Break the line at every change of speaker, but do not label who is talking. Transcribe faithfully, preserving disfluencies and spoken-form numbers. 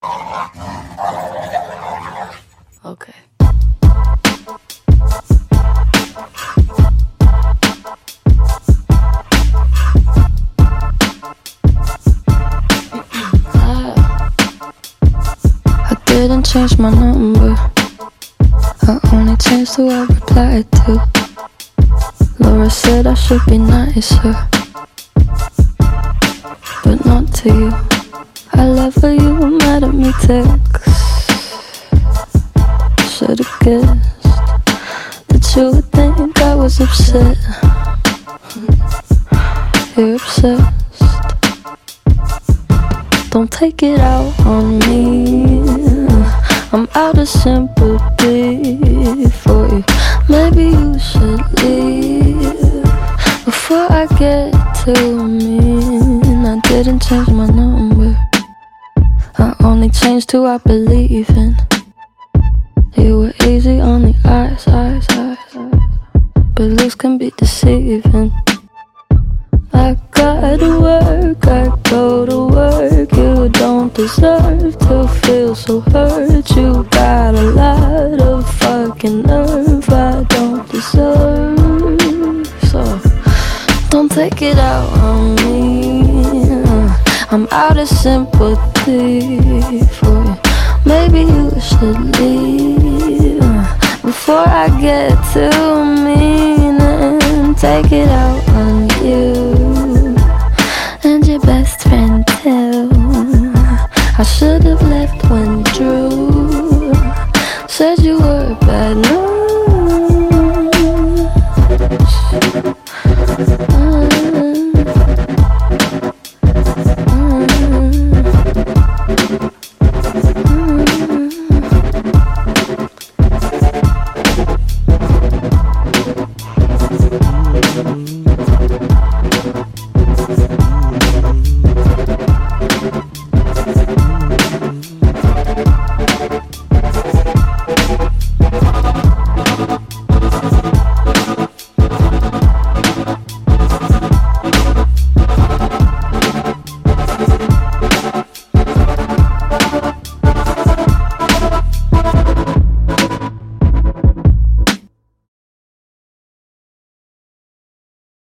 Okay. I didn't change my number. I only changed who I replied to. Laura said I should be nicer, but not to you. I love how you were mad at me text. Should've guessed that you would think I was upset. You're obsessed. Don't take it out on me. I'm out of sympathy for you. Maybe you should leave before I get too mean. I didn't change my number. I only changed who I believe in. You were easy on the eyes, eyes, eyes, eyes, but looks can be deceiving. I gotta work, I go to work. You don't deserve to feel so hurt. You got a lot of fucking nerve I don't deserve. So don't take it out on me. I'm out of sympathy for you. Maybe you should leave before I get too mean and take it out on you and your best friend too. I should've left when Drew said you were bad news.